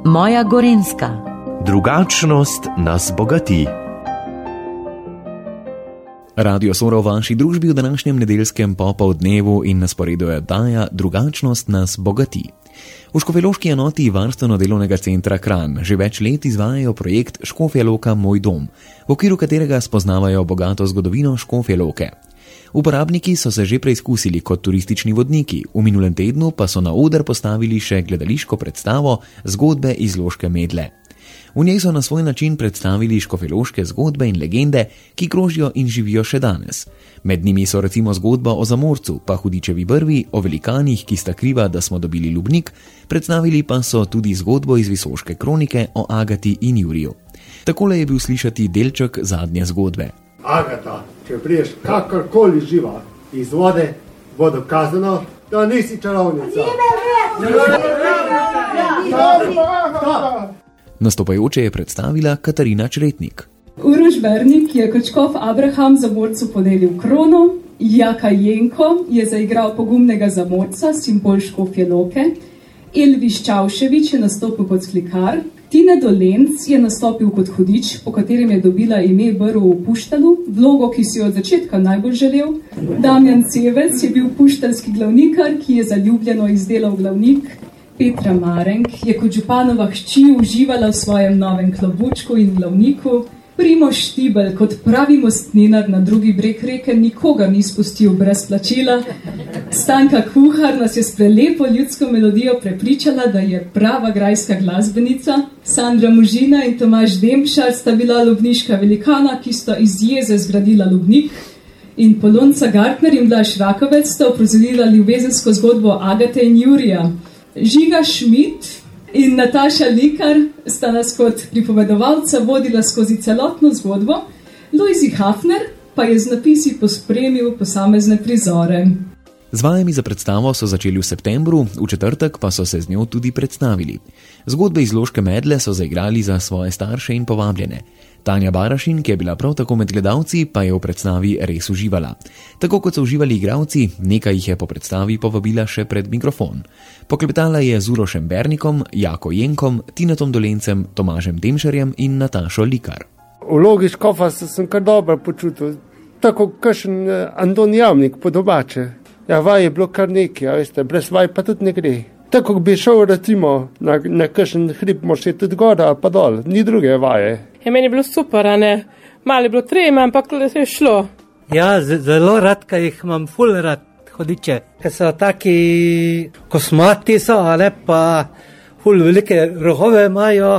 Moja Gorenjska. Drugačnost nas bogati. Radio Sora v vaši družbi v današnjem nedeljskem popoldnevu in na sporedu je oddaja Drugačnost nas bogati. V škofjeloški enoti Varstveno-delovnega centra Kranj že več let izvajajo projekt Škofja Loka Moj dom, v okviru katerega spoznavajo bogato zgodovino Škofje Loke. Uporabniki so se že preizkusili kot turistični vodniki, v minulem tednu pa so na oder postavili še gledališko predstavo Zgodbe iz Loške Medle. V njej so na svoj način predstavili škofjeloške zgodbe in legende, ki krožijo in živijo še danes. Med njimi so recimo zgodba o Zamorcu, pa Hudičevi brvi, o velikanih, ki sta kriva, da smo dobili Lubnik, predstavili pa so tudi zgodbo iz Visoške kronike o Agati in Juriju. Takole je bil slišati delček zadnje zgodbe. Agata, če priješ kakorkoli živa iz vode, bo dokazano, da nisi čarovnica. Nastopajoče je predstavila Katarina Čretnik. Uroš Bernik je kot škof Abraham Zamorcu podelil krono, Jaka Jenko je zaigral pogumnega Zamorca, simbol Škofje Loke, Elvis Čavšević je nastopil kot slikar, Tine Dolenc je nastopil kot hudič, po katerem je dobila ime Brv v Puštalu, vlogo, ki si jo od začetka najbolj želel. Damjan Cevec je bil puštalski glavnikar, ki je zaljubljeno izdelal glavnik. Petra Marenk je kot županova hči uživala v svojem novem klobučku in glavniku. Primož Štibelj kot pravi mostninar na drugi breg reke nikogar ni spustil brez plačila. Stanka Kuhar nas je s prelepo ljudsko melodijo prepričala, da je prava grajska glasbenica. Sandra Možina in Tomaž Demšar sta bila lubniška velikana, ki sta iz jeze zgradila Lubnik. In Polonca Gartner in Blaž Rakovec sta uprizorila ljubezensko zgodbo Agate in Jurija. Žiga Šmit in Nataša Likar sta nas kot pripovedovalca vodila skozi celotno zgodbo, Lojzi Hafner pa je z napisi pospremil posamezne prizore. Z vajami za predstavo so začeli v septembru, v četrtek pa so se z njo tudi predstavili. Zgodbe iz Loške Medle so zaigrali za svoje starše in povabljene. Tanja Barašin, ki je bila prav tako med gledalci, pa je v predstavi res uživala. Tako kot so uživali igralci, nekaj jih je po predstavi povabila še pred mikrofon. Poklepetala je z Urošem Bernikom, Jako Jenkom, Tinetom Dolencem, Tomažem Demšarjem in Natašo Likar. V vlogi škofa sem kar dobro počutil, tako kakšen Anton Javnik po domače. Ja, vaj je bilo kar nekaj, veste, brez vaj pa tudi ne gre. Tako bi šel recimo na kakšen hrib, moš je tudi gora ali pa dol, ni druge vaje. Ja, meni je bilo super, ne? Malo je bilo treme, ampak se je šlo. Ja, zelo rad, kaj jih imam ful rad hodiče. Ker so taki kosmati so, ali pa ful velike rohove imajo,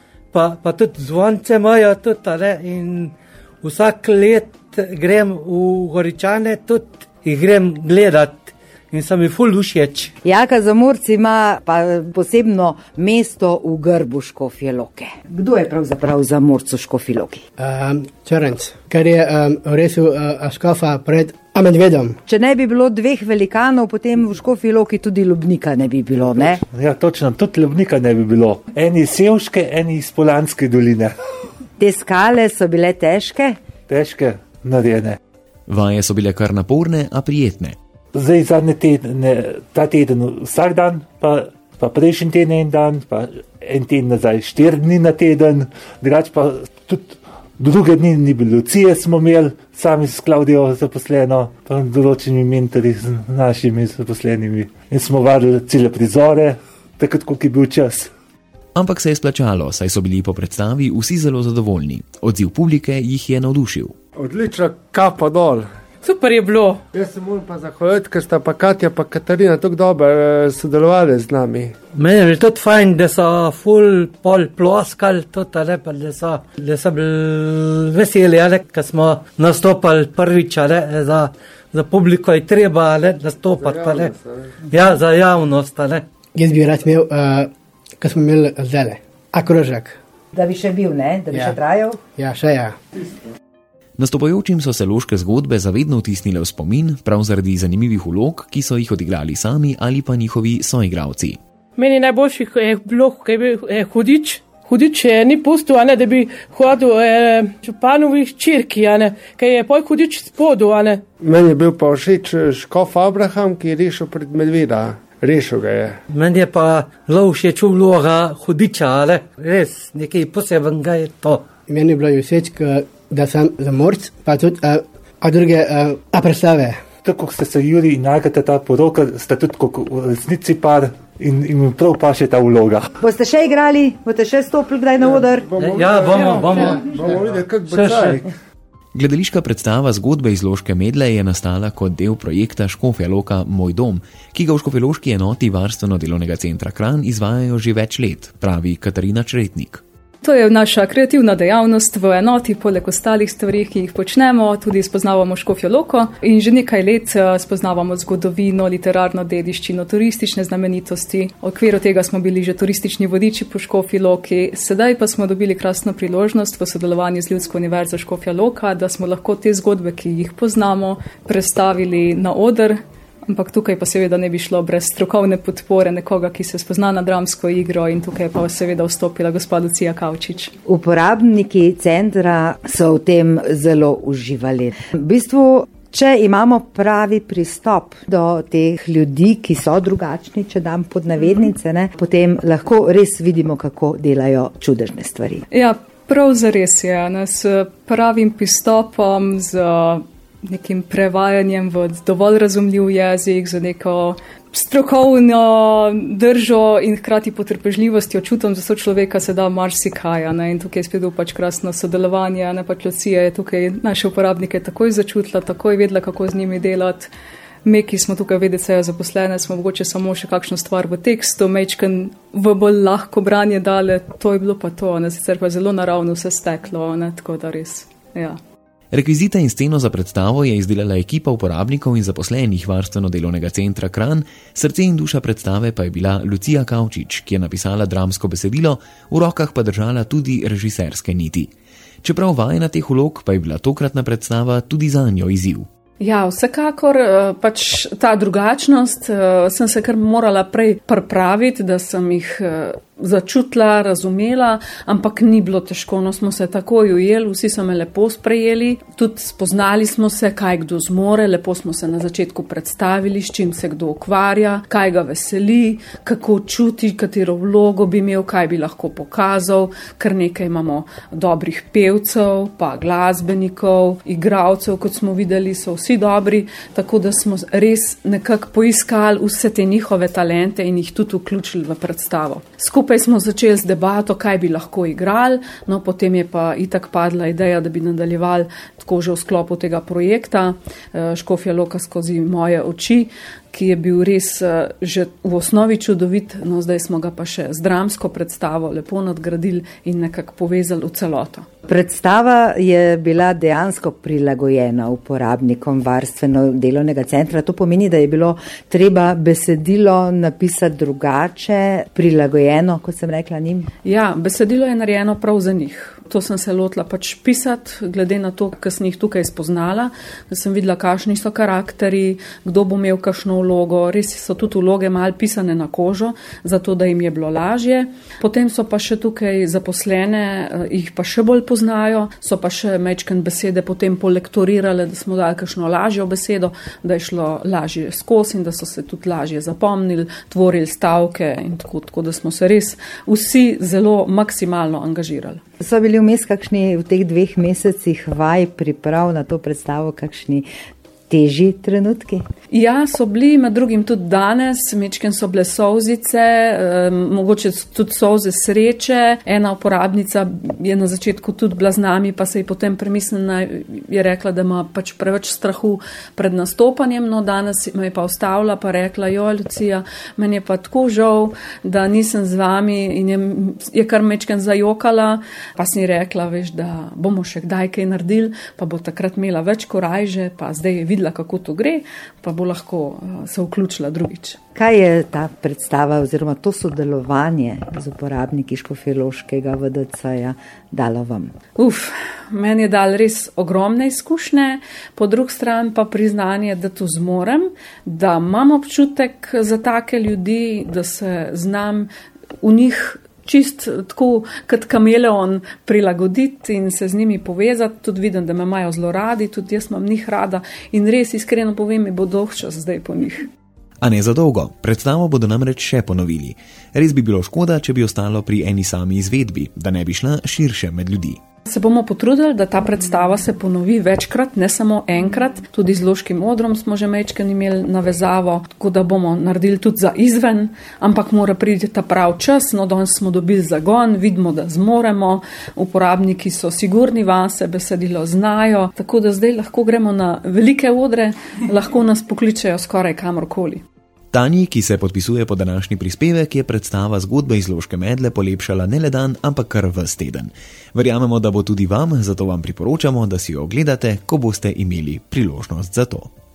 pa tudi zvonce imajo tudi, ali, in vsak let grem v Goričane tudi. Jih grem gledat in so mi ful všeč. Jaka Zamorc ima pa posebno mesto v grbu Škofje Loke. Kdo je pravzaprav Zamorc v Škofji Loki? Črnc, ker je resil škofa pred Medvedom. Če ne bi bilo dveh velikanov, potem v Škofji Loki tudi Lubnika ne bi bilo, ne? Ja, točno, tudi Lubnika ne bi bilo. Eni iz Sevške, eni iz Polanske doline. Te skale so bile težke? Težke, narejene. Vaje so bile kar naporne, a prijetne. Zdaj zadnje tedne, ta teden vsak dan, pa prejšnji teden en dan, pa en teden nazaj 4 dni na teden, drugače pa tudi druge dni ni bilo. Lucije smo imeli, sami s Klaudijo zaposleno, pa določenimi mentori z našimi zaposlenimi. In smo varili cele prizore, takrat, koliko je bil čas. Ampak se je splačalo, saj so bili po predstavi vsi zelo zadovoljni. Odziv publike jih je navdušil. Odlična kapa dol. Super je bilo. Jaz se moram pa zahvaliti, ker sta pa Katja pa Katarina tako dobro sodelovali z nami. Meni je tudi fajn, da so ful pol ploskali, tudi, ali pa da so bili veseli, ali, ker smo nastopali prvič, ali, za publiko je treba, ali, nastopati, ali. Ja, za javnost, ali. Jaz bi rad imel, ko smo imeli zdaj, krožek. Da bi še bil, ne? Da bi še trajal? Ja, še ja. Nastopajočim so se loške zgodbe zavedno vtisnile v spomin, prav zaradi zanimivih vlog, ki so jih odigrali sami ali pa njihovi soigralci. Meni najboljši je bilo, ko je bil hudič. Hudič ni pustil, da bi hodil županovi hčerki, ker je poj hudič spodu. Meni je bil pa všeč škof Abraham, ki je rešil pred medveda. rešil ga je. Meni je pa všeč vloga hudiča, ale res nekaj posebnega je to. Meni je bilo všeč, da sem zamorc, pa tudi druge predstave. Tako ste se Juri in Agata ta poroka, sta tudi kot v resnici par in mi prav paše ta vloga. Boste še igrali? Boste še stopili kdaj na oder? Ja, bomo. Bomo videli, kako bo čaj. Gledališka predstava zgodbe iz Loške Medle je nastala kot del projekta Škofja Loka Moj dom, ki ga v škofjeloški enoti Varstveno-delovnega centra Kranj izvajajo že več let, pravi Katarina Čretnik. To je naša kreativna dejavnost v enoti, poleg ostalih stvari, ki jih počnemo, tudi spoznavamo Škofjo Loko in že nekaj let spoznavamo zgodovino, literarno dediščino, turistične znamenitosti. V okviru tega smo bili že turistični vodiči po Škofji Loki, sedaj pa smo dobili krasno priložnost v sodelovanju z Ljudsko univerzo Škofja Loka, da smo lahko te zgodbe, ki jih poznamo, predstavili na oder. Ampak tukaj pa seveda ne bi šlo brez strokovne podpore nekoga, ki se spozna na dramsko igro in tukaj pa seveda vstopila gospa Lucija Kavčič. Uporabniki centra so v tem zelo uživali. V bistvu, če imamo pravi pristop do teh ljudi, ki so drugačni, če dam pod navednice, potem lahko res vidimo, kako delajo čudežne stvari. Ja, prav zares je. S pravim pristopom, z nekim prevajanjem v dovolj razumljiv jezik, z neko strokovno držo in hkrati potrpežljivostjo, čutom za sočloveka se da marsikaj. In tukaj je spet pač krasno sodelovanje. Pač Lucija je tukaj naše uporabnike takoj začutila, takoj vedela, kako z njimi delati. Mi, ki smo tukaj VDC-ja zaposlene, smo mogoče samo še kakšno stvar v tekstu, mečken v bolj lahko branje dale, to je bilo pa to, sicer pa zelo naravno vse steklo, tako da res, ja. Rekvizite in sceno za predstavo je izdelala ekipa uporabnikov in zaposlenih Varstveno-delovnega centra Kranj, srce in duša predstave pa je bila Lucija Kavčič, ki je napisala dramsko besedilo, v rokah pa držala tudi režiserske niti. Čeprav vajena teh vlog, pa je bila tokratna predstava tudi zanjo izziv. Ja, vsekakor pač ta drugačnost sem se kar morala prej pripraviti, da sem jih začutila, razumela, ampak ni bilo težko, smo se takoj ujeli, vsi so me lepo sprejeli, tudi spoznali smo se, kaj kdo zmore, lepo smo se na začetku predstavili, s čim se kdo ukvarja, kaj ga veseli, kako čuti, katero vlogo bi imel, kaj bi lahko pokazal, ker nekaj imamo dobrih pevcev, pa glasbenikov, igralcev, kot smo videli, so vsi dobri, tako da smo res nekako poiskali vse te njihove talente in jih tudi vključili v predstavo. Skupaj smo začeli z debato, kaj bi lahko igrali, potem je pa itak padla ideja, da bi nadaljevali tako že v sklopu tega projekta Škofja Loka skozi moje oči, ki je bil res že v osnovi čudovit, zdaj smo ga pa še z dramsko predstavo lepo nadgradili in nekako povezali v celoto. Predstava je bila dejansko prilagojena uporabnikom Varstveno-delovnega centra. To pomeni, da je bilo treba besedilo napisati drugače, prilagojeno, kot sem rekla njim? Ja, besedilo je narejeno prav za njih. To sem se lotila pač pisati, glede na to, kar sem jih tukaj spoznala, da sem videla, kakšni so karakteri, kdo bo imel kakšno vlogo, res so tudi vloge malo pisane na kožo, zato da jim je bilo lažje. Potem so pa še tukaj zaposlene, jih pa še bolj poznajo, so pa še mečken besede potem polektorirale, da smo dali kakšno lažjo besedo, da je šlo lažje skozi in da so se tudi lažje zapomnili, tvorili stavke in tako da smo se res vsi zelo maksimalno angažirali. So bili vmes kakšni v teh 2 mesecih vaj priprav na to predstavo, kakšni težji trenutki? Ja, so bili, med drugim tudi danes, mečken so bile solzice, mogoče tudi solze sreče. Ena uporabnica je na začetku tudi bila z nami, pa se je potem premislila, je rekla, da ima pač preveč strahu pred nastopanjem, danes me je pa ustavila, pa rekla, Lucija, meni je pa tako žal, da nisem z vami in je kar mečken zajokala, pa sem ji rekla, veš, da bomo še kdaj kaj naredili, pa bo takrat imela več korajže, pa zdaj je videla, kako to gre, pa bo lahko se vključila drugič. Kaj je ta predstava oziroma to sodelovanje z uporabniki Škofjeloškega VDC-ja dalo vam? Meni je dal res ogromne izkušnje, po drugi strani pa priznanje, da to zmorem, da imam občutek za take ljudi, da se znam v njih čist tako kot kameleon prilagoditi in se z njimi povezati, tudi vidim, da me imajo zelo radi, tudi jaz imam njih rada in res iskreno povem, mi bo dolg čas zdaj po njih. A ne za dolgo, predstavo bodo namreč še ponovili. Res bi bilo škoda, če bi ostalo pri eni sami izvedbi, da ne bi šla širše med ljudi. Se bomo potrudili, da ta predstava se ponovi večkrat, ne samo enkrat. Tudi z Loškim odrom smo že majčkeno imeli navezavo, tako da bomo naredili tudi za izven, ampak mora priti ta prav čas. No, danes smo dobili zagon, vidimo, da zmoremo, uporabniki so sigurni vase, besedilo znajo, tako da zdaj lahko gremo na velike odre, lahko nas pokličejo skoraj kamorkoli. Tanji, ki se podpisuje pod današnji prispevek, je predstava zgodbe iz Loške medle polepšala ne le dan, ampak kar ves teden. Verjamemo, da bo tudi vam, zato vam priporočamo, da si jo ogledate, ko boste imeli priložnost za to.